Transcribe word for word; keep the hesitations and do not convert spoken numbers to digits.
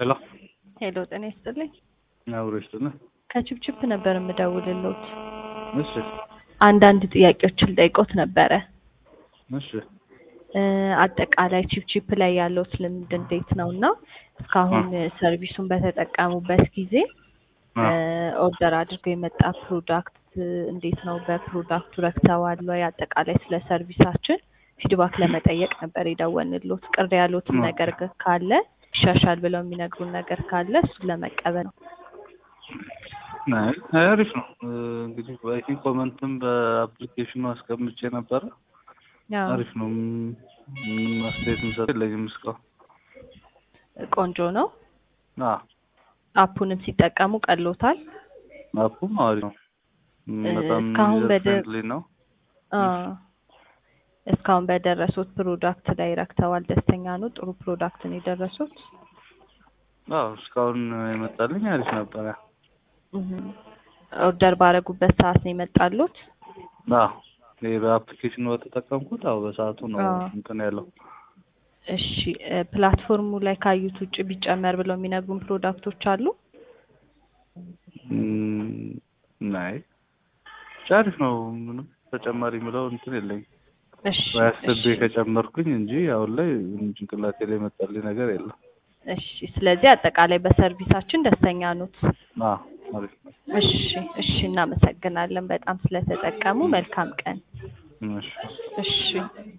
ሄሎ ሄሎ ጤና ይስጥልኝ። አውሪስቱና ከቺፕቺፕ ነበር የምደውልልዎት። እሺ አንዳንድ ጥያቄዎችን ልጠይቅዎት ነበረ። እሺ እ አጠቃላይ ቺፕቺፕ ላይ ያለዎት ልምድ እንዴት ነውና እስካሁን ሰርቪሱን በተጠቀሙበት ጊዜ እ ኦርደር አድርገው የመጣ ፕሮዳክት እንዴት ነው? በፕሮዳክቱ ረክተዋል ወይ? አጠቃላይ ስለ ሰርቪሳችን ፊድባክ ለመጠየቅ ነበር የደወልንልዎት። ቅር ያሉትም ነገር ካለ ይሻሻል ብለው የሚነግሩን ነገር ካለ እሱን ለመቀበል ነው። ናይ አሪፍ ነው። እንግዲህ ባይኪ ኮመንትም በአፕሊኬሽኑ አስቀምጬ ነበር። አሪፍ ነው። ምንም አስተያየት መስጠት የለኝም እስካሁን። ቆንጆ ነው። አዎ አፑንም ሲጠቀሙ ቀሎታል። አፑም አሪፍ ነው። በጣም እስካሁን በደ ፍሬንድሊ ነው። አዎ እስካሁን በደረሱት ፕሮዳክት ላይ ረክተዋል? ደስተኛ ነው? ጥሩ ፕሮዳክት ነው የደረሱት? አዎ እስካሁን የመጣልኝ አሪፍ ነበር። ኦርደር ባረጉበት ሰዓት ነው የመጣሉት? አዎ ይሄ በአፕሊኬሽኑ በተጠቀምኩት አዎ በሰዓቱ ነው እንትን ያለው። እሺ ፕላትፎርሙ ላይ ካዩት ውጭ ቢጨመር ብለው የሚነግሩን ፕሮዳክቶች አሉ? ናይ አሪፍ ነው። ምንም ተጨማሪ ምለው እንትን የለኝም። እሺ ባያስብ ከጨመርኩኝ እንጂ አሁን ላይ ጭንቅላቴ ላይ መጣልኝ ነገር የለም። እሺ ስለዚህ አጠቃላይ በሰርቪሳችን ደስተኛ ኖት? አዎ አሪፍ ነው። እሺ እሺ እናመሰግናለን በጣም ስለተጠቀሙ። መልካም ቀን። እሺ እሺ